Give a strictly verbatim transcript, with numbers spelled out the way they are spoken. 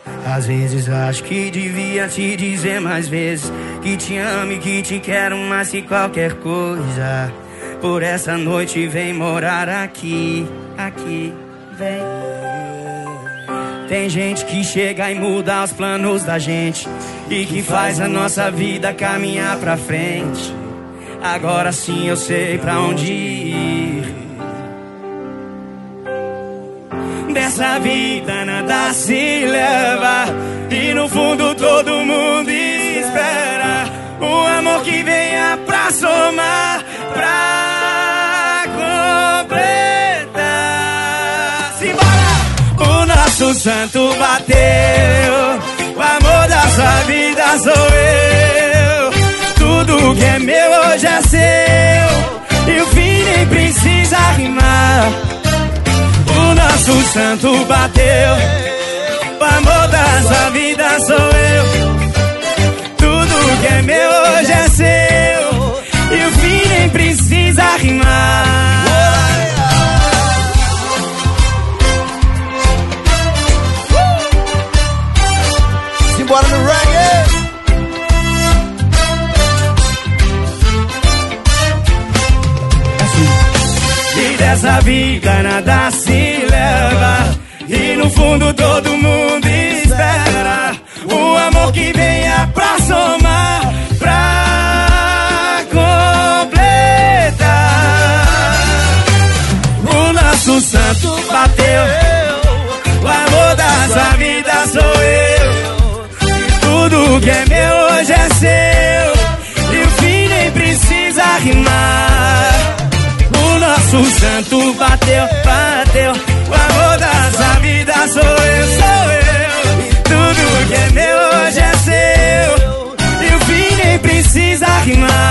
Às vezes acho que devia te dizer mais vezes que te amo e que te quero mais que qualquer coisa. Por essa noite vem morar aqui, aqui, vem. Tem gente que chega e muda os planos da gente e que faz a nossa vida caminhar pra frente. Agora sim eu sei pra onde ir. Dessa vida nada se leva e no fundo todo mundo espera o amor que venha pra somar, pra completar. Simbora! O nosso santo bateu, o amor da sua vida sou eu. Tudo que é meu hoje é seu e o fim nem precisa rimar. O nosso santo bateu, o amor da sua vida sou eu. Tudo que é meu hoje é seu e o fim nem precisa rimar. Simbora no reggae. E dessa vida nada se leva e no fundo todo mundo espera o amor que venha pra somar, pra completar. O nosso santo bateu, o amor da sua vida sou eu. E tudo que é meu hoje é seu e o fim nem precisa rimar. O nosso santo bateu, bateu, o amor da sua vida sou eu, sou eu. Tudo que é meu hoje é seu e o fim nem precisa rimar.